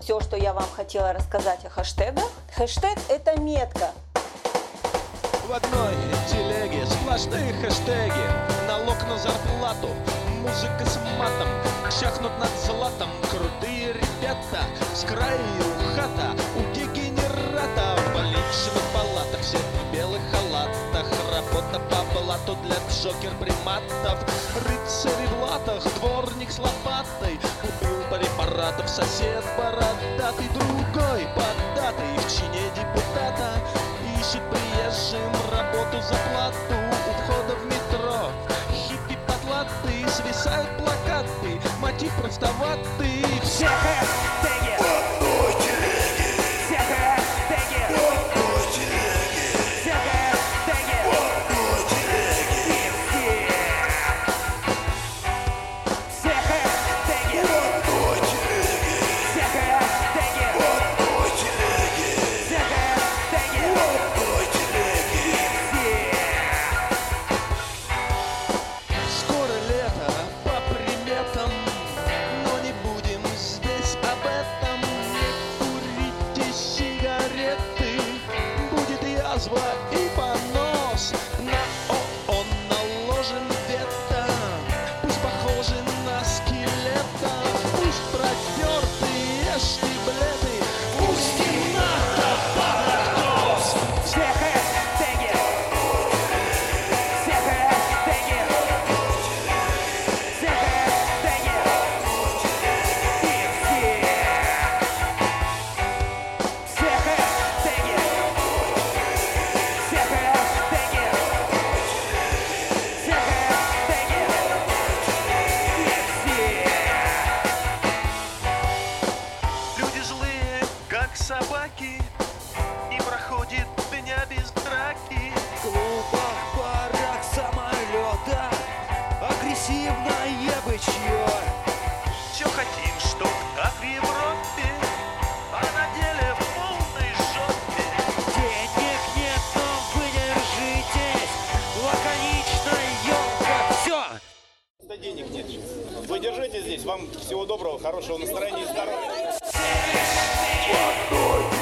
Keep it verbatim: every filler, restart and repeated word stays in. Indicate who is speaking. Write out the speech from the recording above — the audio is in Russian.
Speaker 1: все, что я вам хотела рассказать о хэштегах. Хэштег – это метка.
Speaker 2: В одной телеге сплошные хэштеги. Налог на зарплату, музыка с матом, чахнут над златом крутые ребята. С краю хата у дегенерата. В больничных палатах все в белых халатах. Работа по блату для джокер-приматов. Рыцари в латах, дворник с лопатой. Купил препаратов сосед бородатый. Другой поддатый в чине депутата ищет приезжим работу за плату. У входа в метро хиппи подлатые. Свисают плакаты, мотив простоватый.
Speaker 3: Все хэштеги в одной телеге. Все хэштеги в одной телеге. Все хэштеги в одной телеге. Все хэштеги в одной телеге. Все хэштеги в одной телеге. Все хэштеги в одной телеге.
Speaker 2: Скоро лето по приметам, но не будем здесь об этом. Не курите сигареты, будет язва и понос. На ООН наложен вето, пусть похожи на скелета. Пусть протертые штиблеты, пусть и НАТО падает нос.
Speaker 3: Все хэштеги. Все хэштеги. Все хэштеги. И все. Все хэштеги. Все хэштеги. Все хэштеги. И все.
Speaker 2: Люди злые, как собаки, не проходит дня без драки.
Speaker 3: В клубах, барах, самолетах агрессивное бычье.
Speaker 2: Все хотим, чтоб как в Европе, а на деле в полной жопе.
Speaker 3: Денег нет, но вы держитесь. Лаконично, ёлка, все.
Speaker 4: Да денег нет. Вы держите здесь. Вам всего доброго, хорошего настроения и здоровья.
Speaker 3: Одной